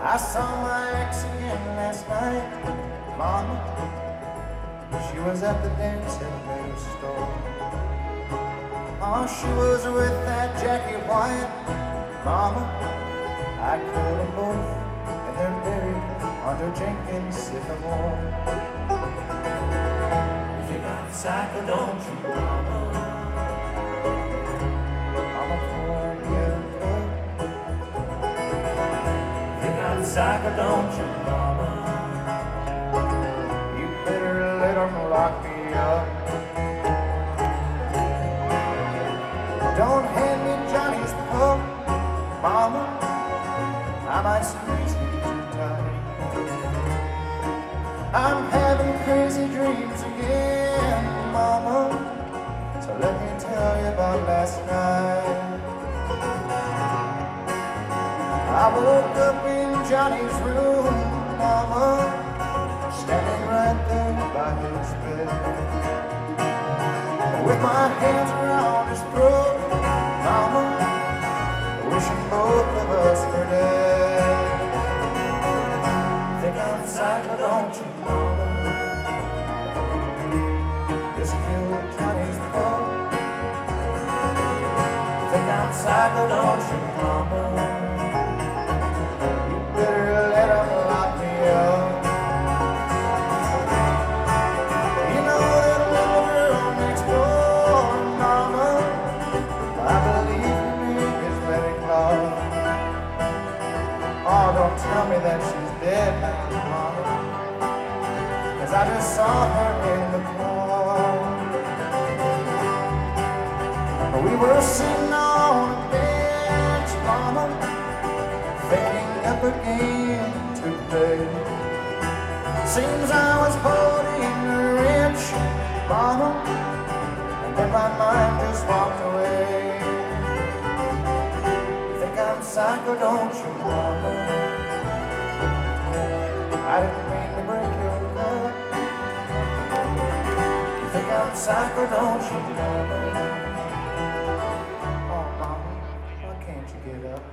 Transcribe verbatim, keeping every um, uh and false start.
I saw my ex again last night, Mama. She was at the dance at the store. Oh, she was with that Jackie White, Mama. I killed them both, and they're buried under Jenkins sycamore. You think I'm psycho, don't you, Mama? I'm a poor girl. You think I'm psycho, don't you, Mama? You better let them lock me up. Don't hand me Johnny's pup, Mama. I might squeeze you too tight. I'm having crazy dreams again, Mama. So let me tell you about last night. I woke up in Johnny's room, Mama, standing right there by his bed, with my hands around his throat, Mama, wishing both of us were dead. Think I'm psycho, don't you, Mama? This killed Johnny's pup. Think I'm psycho, don't you, Mama? You better let him lock me up. You know that little girl next door, Mama, I believe her name is Betty Claus. Oh, don't tell me that she's dead, Mama, 'cause I just saw her in the car. We were sitting on a bench, Mama, thinking up a game to play. Seems I was holding a wrench, Mama, and then my mind just walked away. You think I'm psycho, don't you, Mama? I didn't mean to break your heart. You think I'm psycho, don't you, Mama? Oh, Mama, why can't you get up?